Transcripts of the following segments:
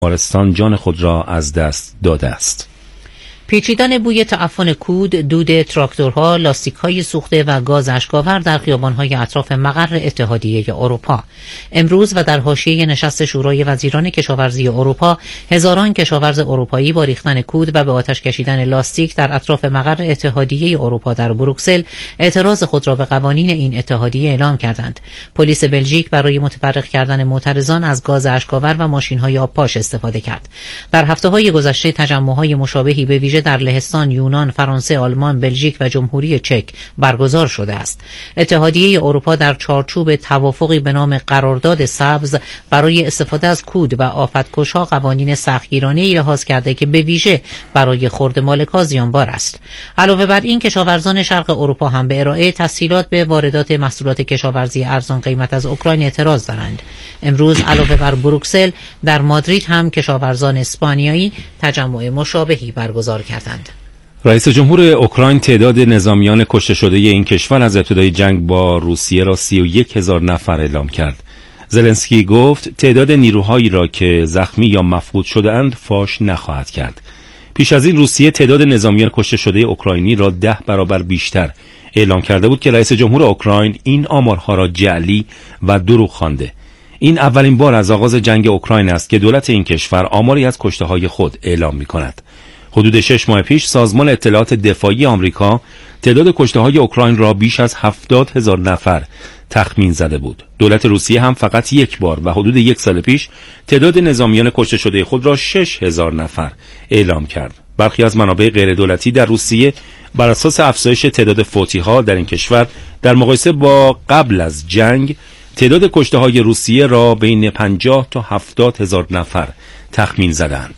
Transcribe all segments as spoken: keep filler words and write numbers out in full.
بیمارستان جان خود را از دست داده است. پیچیدن بوی تعفن کود، دود تراکتورها، لاستیک‌های سوخته و گاز اشک‌آور در خیابان‌های اطراف مقر اتحادیه اروپا. امروز و در حاشیه نشست شورای وزیران کشاورزی اروپا، هزاران کشاورز اروپایی با ریختن کود و به آتش کشیدن لاستیک در اطراف مقر اتحادیه اروپا در بروکسل اعتراض خود را به قوانین این اتحادیه اعلام کردند. پلیس بلژیک برای متفرق کردن معترضان از گاز اشک‌آور و ماشین‌های آبپاش استفاده کرد. در هفته‌های گذشته تجمع‌های مشابهی به ویژه در لهستان، یونان، فرانسه، آلمان، بلژیک و جمهوری چک برگزار شده است. اتحادیه اروپا در چارچوب توافقی به نام قرارداد سبز برای استفاده از کود و آفتکش‌ها قوانین سختگیرانه‌ای لحاظ کرده که به ویژه برای خرد مالک‌ها زیانبار است. علاوه بر این، کشاورزان شرق اروپا هم به ارائه تسهیلات به واردات محصولات کشاورزی ارزان قیمت از اوکراین اعتراض دارند. امروز علاوه بر بروکسل، در مادرید هم کشاورزان اسپانیایی تجمع مشابهی برگزار کردند. رئیس جمهور اوکراین تعداد نظامیان کشته شده این کشور از ابتدای جنگ با روسیه را سی و یک هزار نفر اعلام کرد. زلنسکی گفت تعداد نیروهایی را که زخمی یا مفقود شده‌اند فاش نخواهد کرد. پیش از این روسیه تعداد نظامیان کشته شده اوکراینی را ده برابر بیشتر اعلام کرده بود که رئیس جمهور اوکراین این آمارها را جعلی و دروغ خوانده. این اولین بار از آغاز جنگ اوکراین است که دولت این کشور آماری از کشته‌های خود اعلام می‌کند. حدود شش ماه پیش سازمان اطلاعات دفاعی آمریکا تعداد کشته‌های اوکراین را بیش از هفتاد هزار نفر تخمین زده بود. دولت روسیه هم فقط یک بار و حدود یک سال پیش تعداد نظامیان کشته شده خود را شش هزار نفر اعلام کرد. برخی از منابع غیر دولتی در روسیه بر اساس افزایش تعداد فوتی‌ها در این کشور در مقایسه با قبل از جنگ تعداد کشته‌های روسیه را بین پنجاه تا هفتاد هزار نفر تخمین زدند.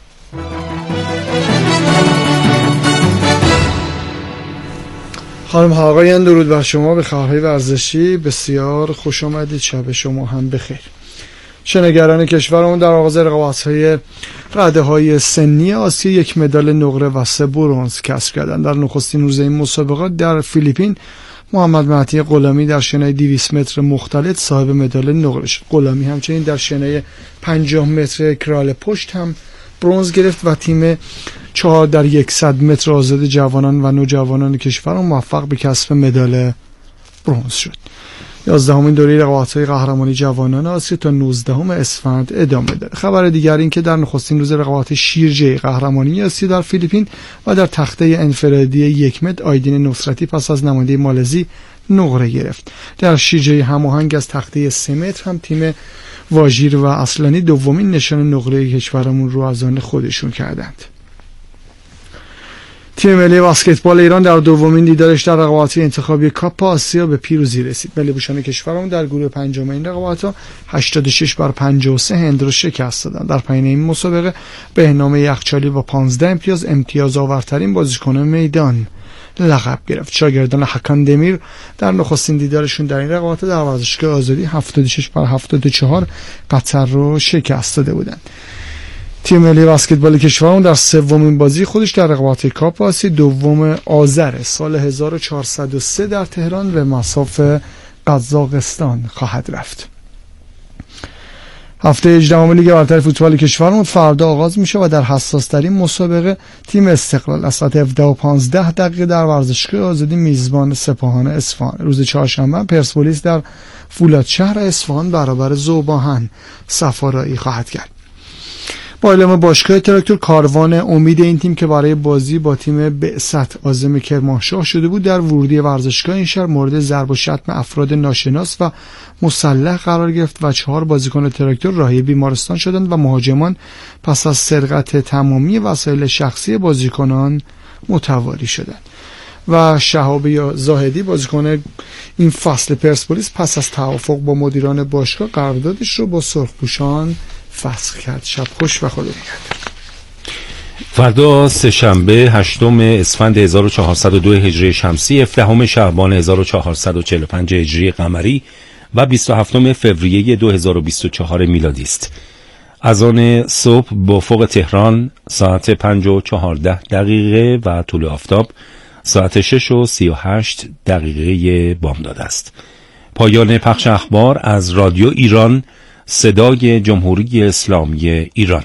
خانم ها آقایان، درود بر شما. به خبرهای ورزشی بسیار خوش آمدید. شب شما هم بخیر. شنگران کشورمون در آغاز رقابت‌های رده‌های سنی آسیا یک مدال نقره و سه برنز کسب کردند. در نخستین روز این مسابقات در فیلیپین محمد مهدی غلامی در شنای دویست متر مختلط صاحب مدال نقره شد. غلامی همچنین در شنای پنجاه متر کرال پشت هم برنز گرفت و تیم چهار در صد متر آزاد جوانان و نوجوانان کشور موفق به کسب مدال برنز شد. یازدهمین دوره رقابت‌های قهرمانی جوانان آسیا تا نوزدهم اسفند ادامه دارد. خبر دیگر این که در نخستین روز رقابت شیرجه قهرمانی آسیا در فیلیپین و در تخته انفرادی یک متر آیدین نصرتی پس از نماینده مالزی نقره گرفت. در شیرجه هماهنگ از تخته سه متر هم تیم واژیر و اصلانی دومین نشان نقره کشورمون رو از آن خودشون کردند. تیم ملی بسکتبال ایران در دومین دیدارش در رقابت‌های انتخابی کاپ آسیا به پیروزی رسید. ملی پوشان کشورمون در گروه پنجم این رقابت‌ها هشتاد و شش بر پنجاه و سه هند را شکست دادند. در پایان این مسابقه بهنام یخچالی با پانزده امتیاز امتیاز آورترین بازیکن میدان لقب گرفت. شاگردان حکان دمیر در نخستین دیدارشون در این رقابت در ورزشگاه آزادی هفتاد و شش بر هفتاد و چهار قطر رو شکست داده بودند. تیم ملی بسکتبال کشورمون در سومین بازی خودش در رقابت کاپ آسیا دوم آذر سال هزار و چهارصد و سه در تهران به مصاف قزاقستان خواهد رفت. هفته هجدهم لیگ برتر فوتبال کشورمون فردا آغاز میشه و در حساس ترین مسابقه تیم استقلال از ساعت هفده و پانزده دقیقه در ورزشگاه آزادی میزبان سپاهان اصفهان. روز چهارشنبه پرسپولیس در فولادشهر اصفهان برابر ذوباهن صفارایی خواهد کرد. با اعلام باشگاه تراکتور کاروان امید این تیم که برای بازی با تیم بعثت عازم کرمانشاه شده بود در ورودی ورزشگاه این شهر مورد ضرب و شتم افراد ناشناس و مسلح قرار گرفت و چهار بازیکن تراکتور راهی بیمارستان شدند و مهاجمان پس از سرقت تمامی وسایل شخصی بازیکنان متواری شدند. و شهاب زاهدی بازیکن این فصل پرسپولیس پس از توافق با مدیران باشگاه قراردادش رو با سرخپوشان فسخ کرد. شب خوش و خدا نگهدار. فردا سه‌شنبه هشتم اسفند هزار و چهارصد و دو هجری شمسی، هفدهم شعبان هزار و چهارصد و چهل و پنج هجری قمری و بیست و هفتم فوریه دو هزار و بیست و چهار میلادی است. اذان صبح با افق تهران ساعت پنج و چهارده دقیقه و طلوع آفتاب ساعت شش و سی و هشت دقیقه بامداد است. پایان پخش اخبار از رادیو ایران صدای جمهوری اسلامی ایران.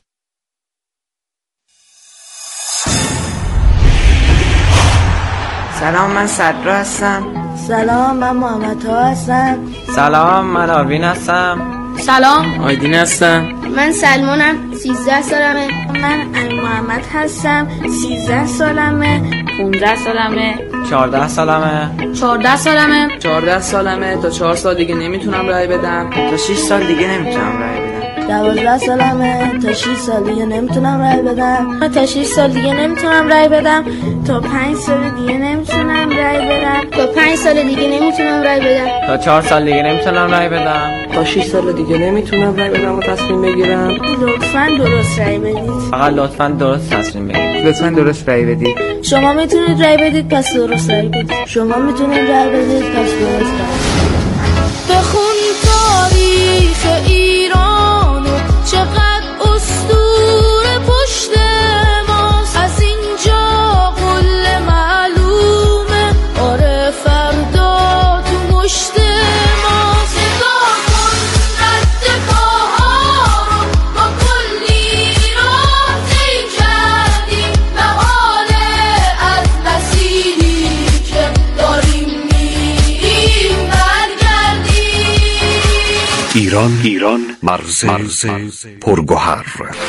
سلام، من صدرا هستم. سلام، من محمد ها هستم. سلام، من آروین هستم. سلام، آیدین هستم. من سلمانم، سیزده سالمه. من امین محمد هستم، سیزده سالمه. پونزده سالمه. چهارده سالمه. چهارده سالمه. چهارده سالمه. تا چهار سال دیگه نمیتونم رای بدم. تا شش سال دیگه نمیتونم رای بدم. دوازده سالمه. تا شش سال دیگه نمیتونم رای بدم. تا شش سال دیگه نمیتونم رای بدم. تا پنج سال دیگه نمیتونم رای بدم. تا پنج سال دیگه نمیتونم رای بدم. تا چهار سال دیگه نمیتونم رای بدم. تا شش سال دیگه نمیتونم رای بدم و تصمیم بگیرم. لطفاً درست رای بدید. فقط لطفاً درست تصمیم بگیرید. لطفاً درست رای بدید. شما میتونید رای بدید، پس درست رای بدید. شما میتونید رای بدید، پس درست رای بدید. بخون تاریخ ایران و چقدر اسطوره پشت ماست. از اینجا قله معلومه، آره فردا تو مشت ماست. نگاه کن رد پاها رو، با کلی راه طی کردیم به حال از مسیری که داریم میریم برگردیم. ایران ایران مرز, مرز پرگوهر.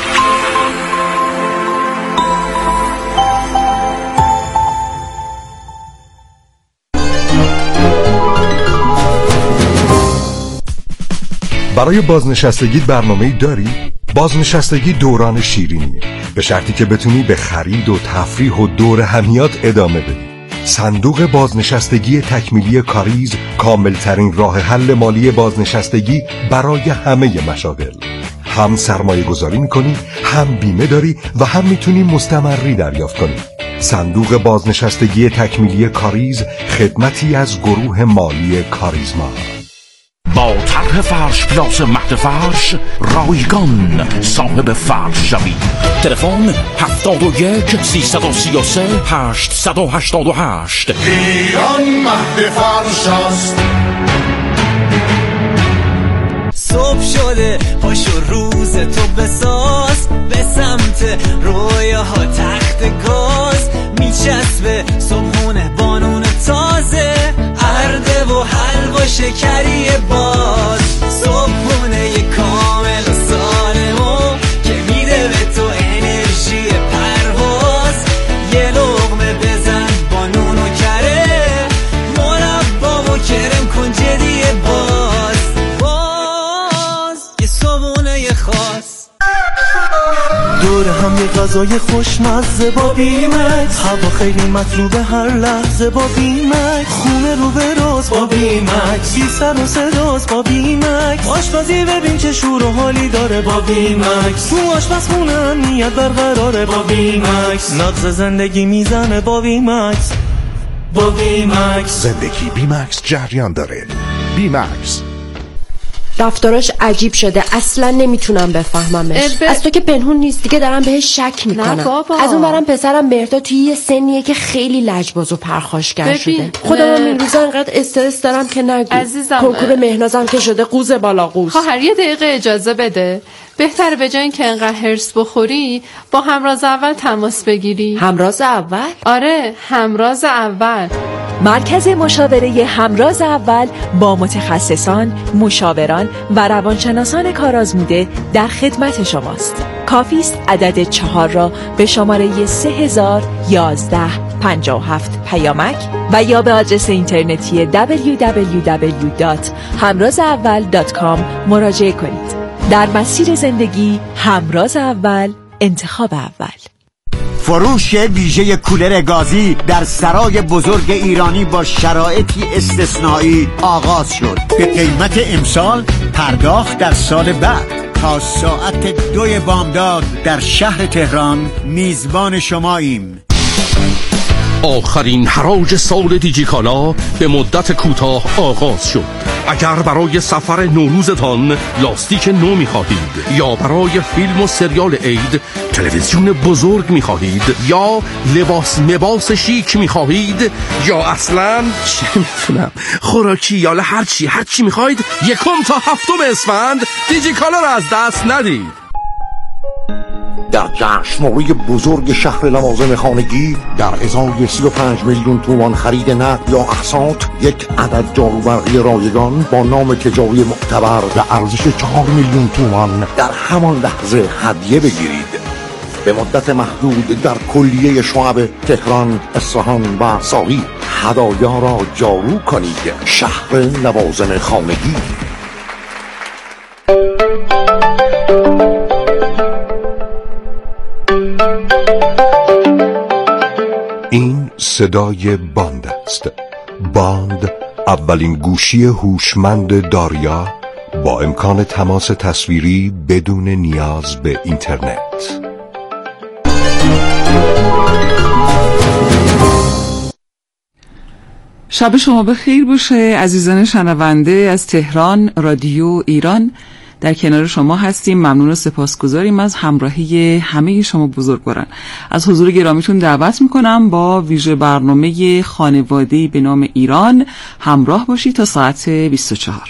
برای بازنشستگی برنامه‌ای داری؟ بازنشستگی دوران شیرینیه، به شرطی که بتونی به خرید و تفریح و دور همیات ادامه بدی. صندوق بازنشستگی تکمیلی کاریز کاملترین راه حل مالی بازنشستگی برای همه مشاغل. هم سرمایه گذاری میکنی، هم بیمه داری و هم میتونی مستمری دریافت کنی. صندوق بازنشستگی تکمیلی کاریز خدمتی از گروه مالی کاریزما. با طرح فرش پلاس مهد فرش رایگان صاحب فرش شوید. تلفن هفتاد و یک سیصد و سی و سه هشتصد و هشتاد و هشت. ایران مهد فرش است. صبح شده پاشو روز تو بساز، به سمت رویاها تخت گاز میچسبه صبحونه بانون تازه، ارده و حلوا شکری باز، صبحونه یه کامل و سالمو که میده به تو انرژی پرواز. یه لقمه بزن با نون و کره، مربا و کرم کن جدی باز، باز یه صبحونه خاص. دور هم یه غذای خوشمزه با بیمکس، هوا خیلی مطلوبه هر لحظه با بیمکس، خونه رو به راز با بیمکس، بی سر و صداست با بیمکس، آشپزی ببین چه شور و حالی داره با بیمکس، تو آشپزخونه امنیت برقراره با بیمکس، نبض زندگی میزنه با بیمکس، با بیمکس زندگی بیمکس جریان داره. بیمکس رفتاراش عجیب شده، اصلا نمیتونم بفهممش. ب... از تو که پنهون نیست دیگه، دارم بهش شک میکنم. نه بابا. از اون برم پسرم مهرداد توی یه سنیه که خیلی لجباز و پرخاشگر شده. خودم هم این روزا انقدر استرس دارم که نگو. عزیزم کنکور مهنازم که شده قوز بالا قوز. خواهر یه دقیقه اجازه بده. بهتره به جای اینکه انقدر هرس بخوری با همراز اول تماس بگیری. همراز اول؟ آره، همراز اول. مرکز مشاوره همراز اول با متخصصان، مشاوران و روانشناسان کارآزموده در خدمت شماست. کافی است عدد چهار را به شماره سه هزار و یازده پنجاه و هفت پیامک و یا به آدرس اینترنتی دبلیو دبلیو دبلیو دات همراز اول دات کام مراجعه کنید. در مسیر زندگی همراز اول، انتخاب اول. فروش ویژه کولر گازی در سرای بزرگ ایرانی با شرایطی استثنایی آغاز شد. به قیمت امسال، پرداخت در سال بعد. تا ساعت دوی بامداد در شهر تهران میزبان شماییم. آخرین حراج سال دیجیکالا به مدت کوتاه آغاز شد. اگر برای سفر نوروزتان لاستیک نو می‌خواهید یا برای فیلم و سریال عید تلویزیون بزرگ می‌خواهید یا لباس لباس شیک می‌خواهید یا اصلاً چه می‌دونم خوراکی یا هر چی هر چی می‌خواهید یکم تا هفتم اسفند دیجیکالا را از دست ندید. در جشنواره بزرگ شهر لوازم خانگی در ازای سی و پنج میلیون تومان خرید نقد یا اقساط یک عدد جاروبرقی رایگان با نام تجاری معتبر و ارزش چهار میلیون تومان در همان لحظه هدیه بگیرید. به مدت محدود در کلیه شعب تهران، اصفهان و ساقی هدایا را جارو کنید. شهر لوازم خانگی. این صدای باند است. باند اولین گوشی هوشمند داریا با امکان تماس تصویری بدون نیاز به اینترنت. شب شما بخیر باشه عزیزان شنونده از تهران رادیو ایران. در کنار شما هستیم. ممنون و سپاسگزاریم از همراهی همه شما بزرگواران. از حضور گرامیتون دعوت میکنم با ویژه برنامه خانواده‌ای به نام ایران همراه باشید تا ساعت بیست و چهار.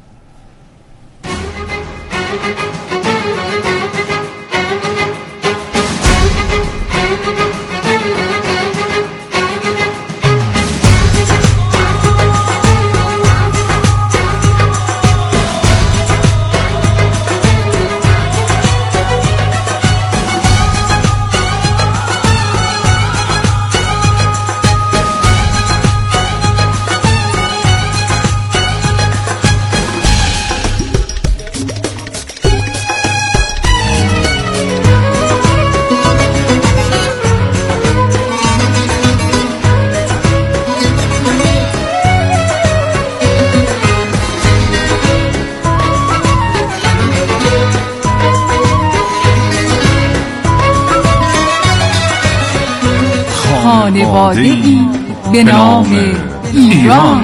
خانواده‌ای به نام ایران.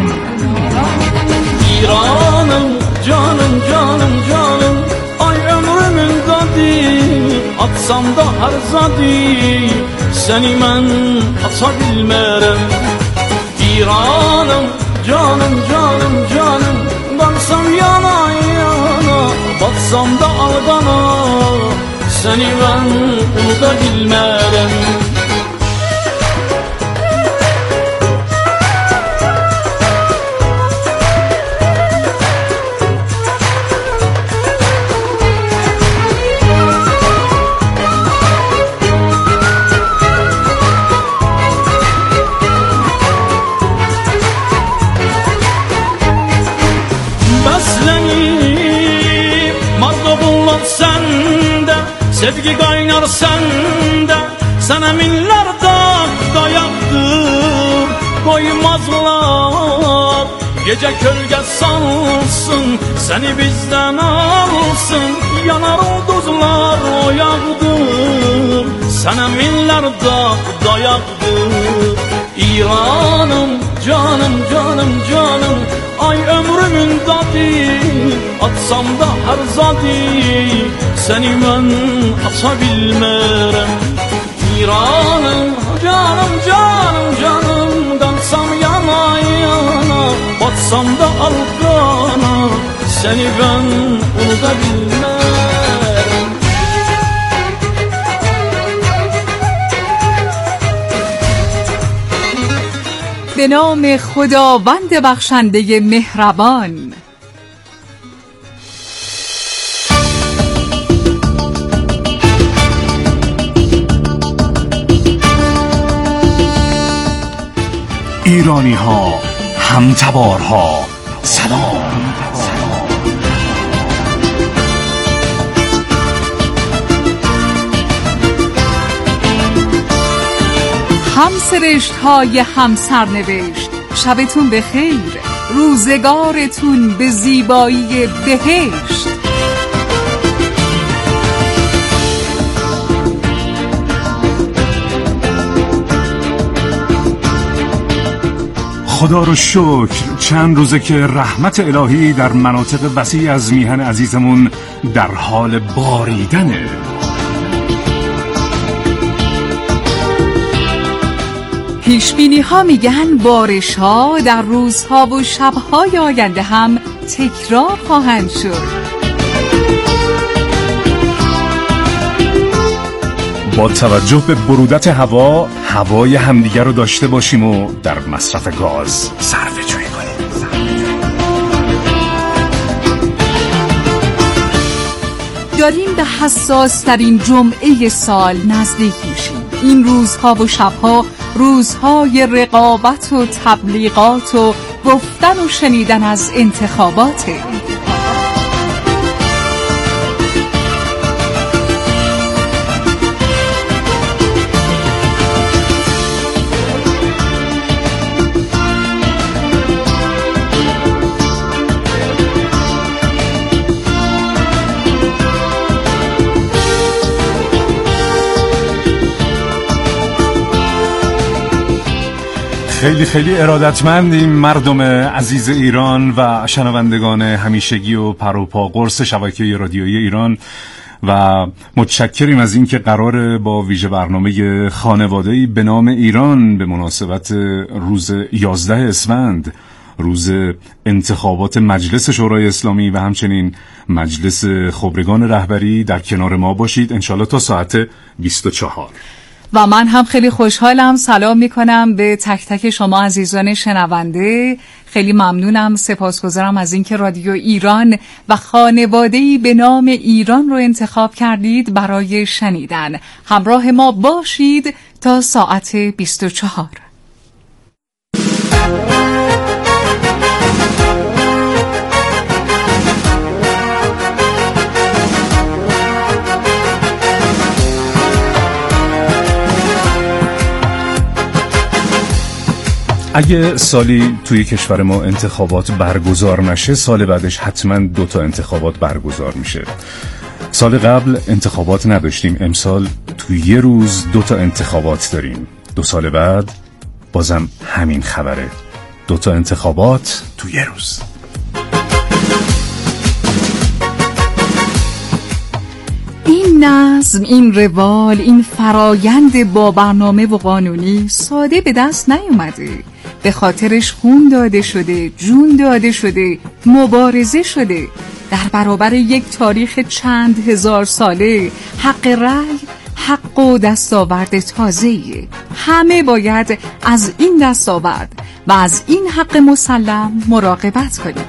ایرانم جانم جانم جانم ay ömrümün dadı atsam da her zadı seni mən ata bilmərəm. İranım canım canım canım baksam yana yana baksam da aldana seni mən unuda bilmərəm. Sevgi kaynar sende, sana minler da yaktım. Koymazlar, gece gölge salsın, seni bizden alsın. Yanar ulduzlar o yaktım, sana minler da yaktım. İranım canım canım canım, ay ömrümün dadı atsam da her zadı seni mən ata bilmərəm. İranım canım canım canım dansam yana yana batsam da alqana seni mən unuda bilmərəm. به نام خداوند بخشنده مهربان. ایرانی ها همتبارها سلام. هم سرشت های هم سرنوشت شبتون بخیر، روزگارتون به زیبایی بهشت. خدا رو شکر چند روزه که رحمت الهی در مناطق وسیع از میهن عزیزمون در حال باریدنه. پیشبینی ها میگن بارش ها در روزها و شبهای آینده هم تکرار خواهند شد. با توجه به برودت هوا، هوای همدیگر رو داشته باشیم و در مصرف گاز صرفه جویی کنیم. داریم به حساس ترین جمعه سال نزدیک میشیم. این روزها و شبها روزهای رقابت و تبلیغات و گفتن و شنیدن از انتخاباته. خیلی خیلی ارادتمندیم مردم عزیز ایران و شنوندگان همیشگی و پروپا قرص شبکه رادیویی ایران و متشکریم از این که قراره با ویژه برنامه خانواده‌ای به نام ایران به مناسبت روز یازده اسفند، روز انتخابات مجلس شورای اسلامی و همچنین مجلس خبرگان رهبری در کنار ما باشید انشالله تا ساعت بیست و چهار. و من هم خیلی خوشحالم. سلام میکنم به تک تک شما عزیزان شنونده. خیلی ممنونم، سپاسگزارم از اینکه رادیو ایران و خانواده‌ای به نام ایران رو انتخاب کردید برای شنیدن. همراه ما باشید تا ساعت بیست و چهار. اگه سالی توی کشور ما انتخابات برگزار نشه، سال بعدش حتما دوتا انتخابات برگزار میشه. سال قبل انتخابات نداشتیم، امسال توی یه روز دوتا انتخابات داریم. دو سال بعد بازم همین خبره، دوتا انتخابات توی یه روز. این نظم، این روال، این فرایند با برنامه و قانونی ساده به دست نیومده. به خاطرش خون داده شده، جون داده شده، مبارزه شده. در برابر یک تاریخ چند هزار ساله حق رأی حق و دستاورد تازه‌ایه. همه باید از این دستاورد و از این حق مسلم مراقبت کنیم.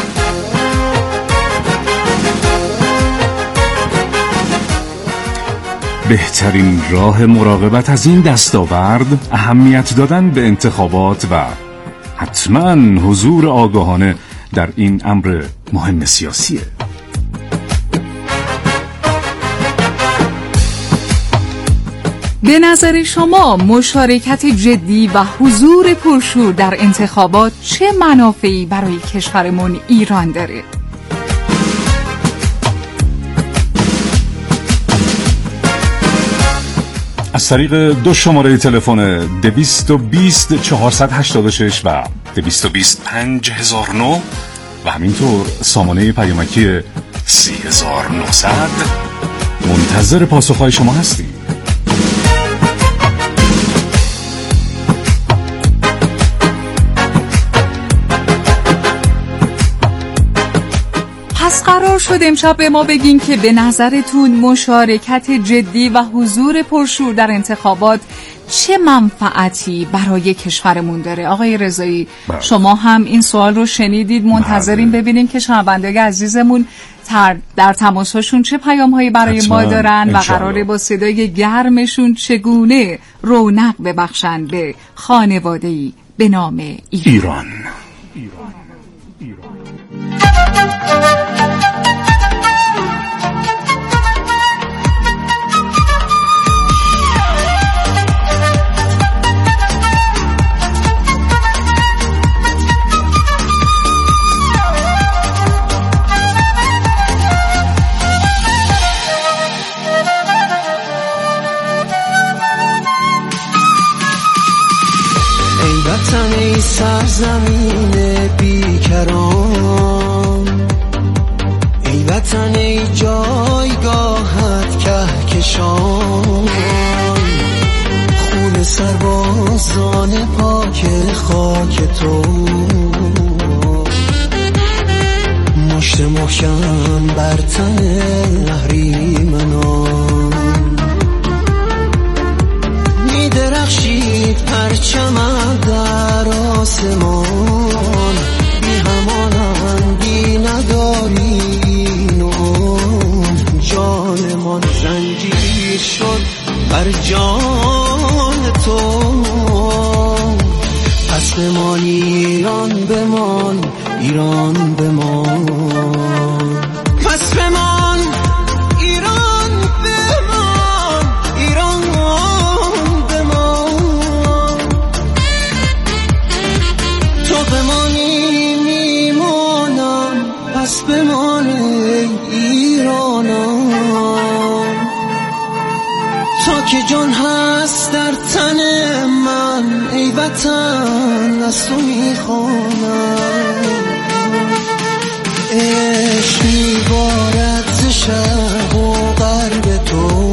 بهترین راه مراقبت از این دستاورد اهمیت دادن به انتخابات و حتما حضور آگاهانه در این امر مهم سیاسیه. به نظر شما مشارکت جدی و حضور پرشور در انتخابات چه منافعی برای کشورمون ایران داره؟ از طریق دو شماره تلفن دویست و بیست چهارصد و هشتاد و شش و دویست و بیست پنج هزار و نه و همینطور سامانه پیامکی سی هزار و نهصد منتظر پاسخهای شما هستیم. پس قرار شد امشب به ما بگین که به نظرتون مشارکت جدی و حضور پرشور در انتخابات چه منفعتی برای کشورمون داره؟ آقای رضایی بله. شما هم این سوال رو شنیدید، منتظریم بله. ببینیم که شنوندگان عزیزمون در تماسشون چه پیام‌هایی برای ما دارن و قراره با صدای گرمشون چگونه رونق ببخشن به خانواده‌ای به نام ایران. ایران. ایران. سرزمین بیکران، ای وطن ای جایگاهت کهکشان، خون سربازان پاک خاک تو، مشت محکم بر تن اهریمنان، می درخشید پرچمت در آسمان، بی همانندی نداری نون، جانمان زنجیر شد بر جان تو، پس بمان ایران بمان، ایران بمان، پس بمان ایران بمان، ایران بمان، تو بمانی میمانم، پس بمان ایرانم، تا که جان هست در تن من ای وطن از تو میخوانم، عشق میبارد ز شرق و غرب تو،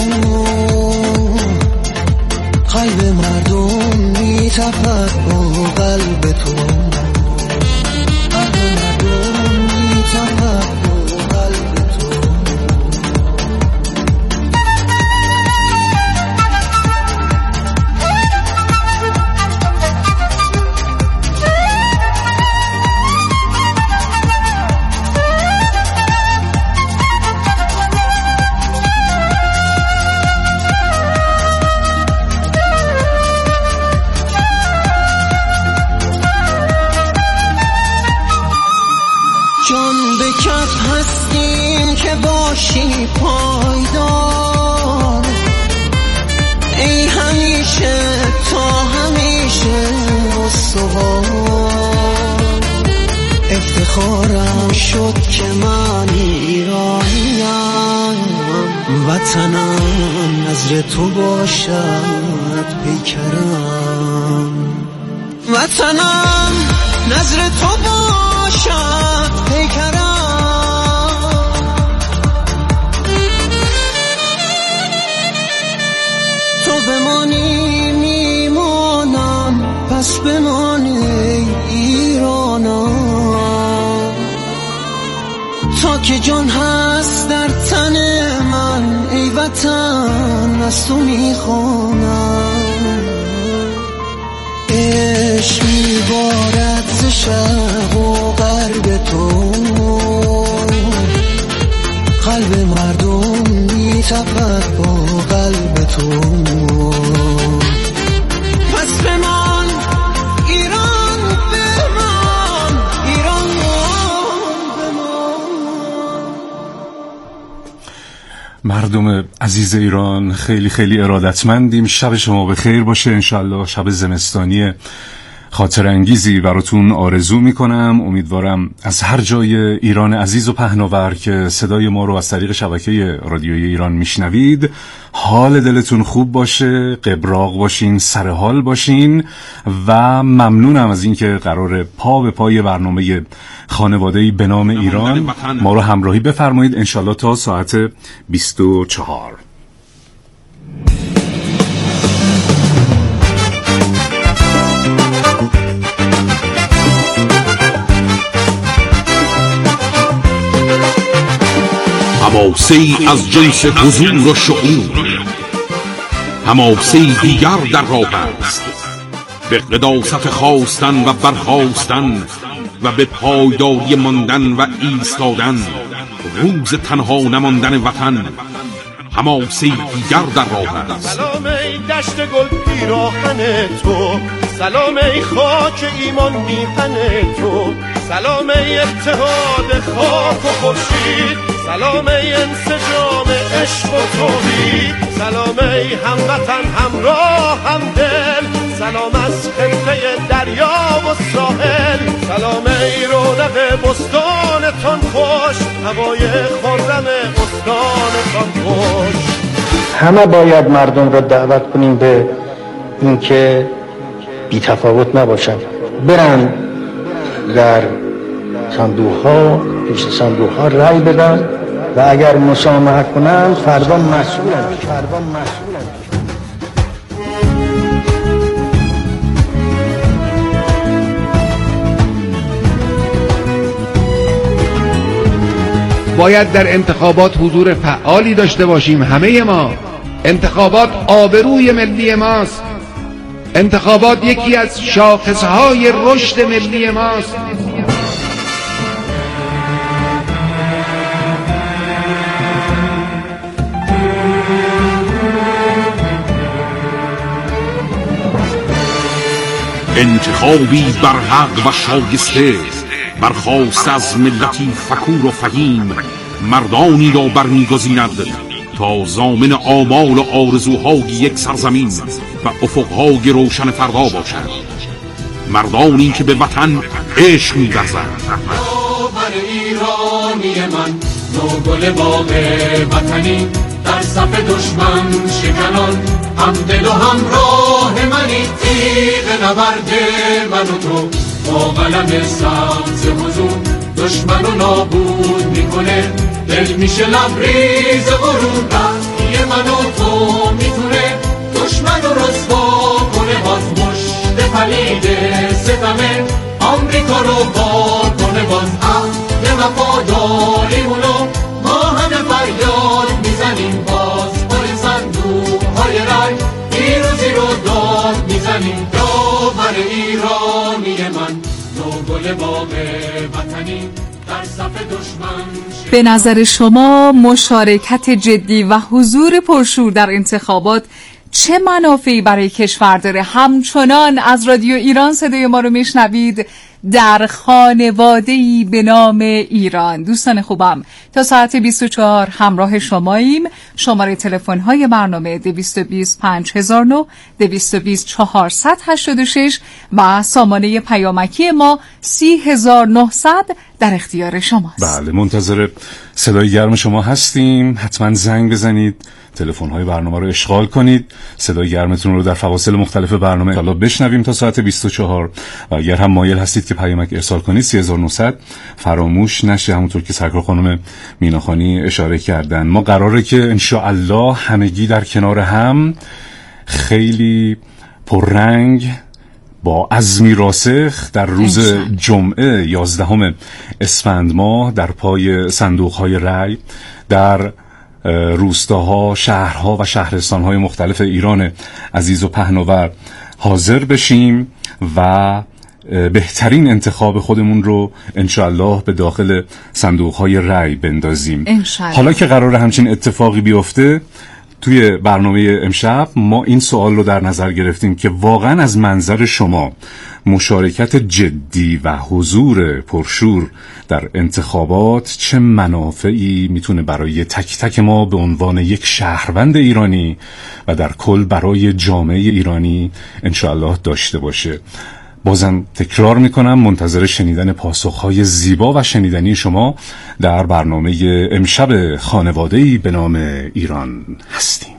قلب مردم میتپد با قلب تو، قلب مردم میتپد با قلب تو. باشی پایدار، ای همیشه تا همیشه استوار، افتخارم شد که من ایرانیم، وطنم نظر تو باشد پیکرم، وطنم نظر تو باشد پیکرم، بمانی میمانم، پس بمانی ایرانم، تا که جان هست در تن من ای وطن از تو میخوانم، عشق میبارد ز شرق و غرب تو، قلب مردم میتپد با قلب تو، پس بمان ایران بمان، ایران بمان. مردم عزیز ایران خیلی خیلی ارادتمندیم. شب شما بخیر باشه، انشالله شب زمستانی خاطر انگیزی براتون آرزو میکنم. امیدوارم از هر جای ایران عزیز و پهناور که صدای ما رو از طریق شبکه رادیویی ایران میشنوید حال دلتون خوب باشه، قبراق باشین، سر حال باشین و ممنونم از اینکه قرار پا به پای برنامه خانواده‌ای به نام ایران ما رو همراهی بفرمایید انشالله تا ساعت بیست و چهار. حماسه‌ای از جنس حضور و شعور، حماسه‌ای دیگر در راه است، به قداست خواستن و برخاستن و به پایداری ماندن و ایستادن، روز تنها نماندن وطن، حماسه‌ای دیگر در راه است. سلام ای دشت گل پیراهن تو، سلام ای خاک ایمان میهن تو، سلام ای اتحاد خاک و خورشید، سلام ای انسجام عشق و توحید، سلام ای هموطن همراه همدل، سلام از خطه دریا و ساحل، سلام ای رونق بستانتان خوش، هوای خرم استانتان خوش. همه باید مردم را دعوت کنیم به اینکه بی تفاوت نباشند، برن در صندوق ها پیش صندوق ها رای بدن و اگر مسامحت کنن فردا مسئولن فردا مسئولن باید در انتخابات حضور فعالی داشته باشیم. همه ما انتخابات آبروی ملی ماست. انتخابات یکی از شاخصهای رشد ملی ماست. انتخابی بر حق و شایسته، برخاست از ملتی فکور و فهیم، مردانی را برمیگزیند تا ضامن آمال و آرزوهای یک سرزمین و افقهای روشن فردا باشد. مردانی که به وطن عشق می‌ورزند. بر ایرانی من نوگل باغ وطنی، در صف دشمن شکنان هم دل و هم راه منی. تیغ نبرد من و تو با قلم سبز حضور دشمن و نابود میکنه. دل میشه لبریز غرور، رفتی من و تو میتونه دشمن رو رسوا کنه. باز مشت پلید ستمه آمریکا رو بار کنه. باز عهد وفاداریمونو ما همه فریاد میزنیم. باز پر صندوق های رای پیروزی رو داد میزنیم. داور ایرانی من نوگل باغ وطنی، در صف دشمن. به نظر شما مشارکت جدی و حضور پرشور در انتخابات چه منافعی برای کشور داره؟ همچنان از رادیو ایران صدای ما رو میشنوید در خانواده‌ای به نام ایران. دوستان خوبم، تا ساعت بیست و چهار همراه شماییم. شماره تلفن‌های برنامه دویست و بیست پنج هزار و نه، دویست و بیست چهارصد و هشتاد و شش و سامانه پیامکی ما سی هزار و نهصد در اختیار شماست. بله، منتظر صدای گرم شما هستیم. حتما زنگ بزنید، تلفن‌های برنامه رو اشغال کنید، صدای گرمتون رو در فواصل مختلف برنامه حالا بشنویم تا ساعت بیست و چهار. و اگر هم مایل هستید که پیامک ارسال کنید سی هزار و نهصد فراموش نشه. همونطور که سرکار خانم میناخانی اشاره کردن، ما قراره که انشاءالله همگی در کنار هم خیلی پررنگ با عزمی راسخ در روز جمعه یازدهم اسفند ماه در پای صندوق‌های رای در روستاها، شهرها و شهرستان‌های مختلف ایران عزیز و پهناور حاضر بشیم و بهترین انتخاب خودمون رو انشاءالله به داخل صندوق‌های رای بندازیم. انشاءالله. حالا که قراره همچین اتفاقی بیفته، توی برنامه امشب ما این سوال رو در نظر گرفتیم که واقعا از منظر شما مشارکت جدی و حضور پرشور در انتخابات چه منافعی میتونه برای تک تک ما به عنوان یک شهروند ایرانی و در کل برای جامعه ایرانی انشاءالله داشته باشه. بازم تکرار میکنم منتظر شنیدن پاسخهای زیبا و شنیدنی شما در برنامه امشب خانواده‌ای به نام ایران هستیم.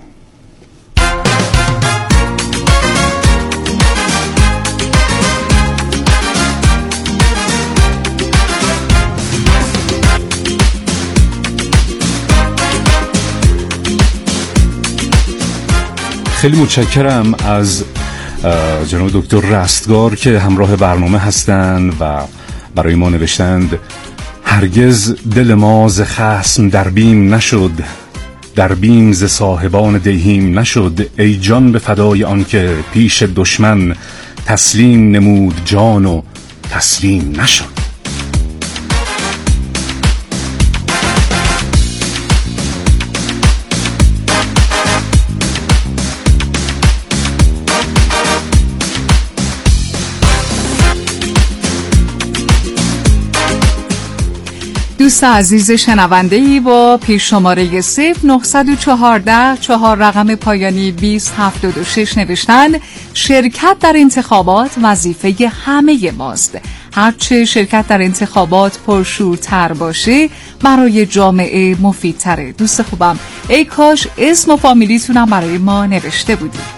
خیلی متشکرم از جناب دکتر رستگار که همراه برنامه هستند و برای ما نوشتند هرگز دل ما ز خصم در بیم نشد، در بیم ز صاحبان دیهیم نشد. ای جان به فدای آن که پیش دشمن تسلیم نمود جان و تسلیم نشد. دوست عزیز شنونده ای با پیش شماره صفر نهصد و چهارده چهار رقم پایانی بیست هفتاد و شش نوشتن شرکت در انتخابات وظیفه همه ماست. هرچه شرکت در انتخابات پرشورتر باشه برای جامعه مفیدتره. دوست خوبم، ای کاش اسم و فامیلیتونم برای ما نوشته بودید.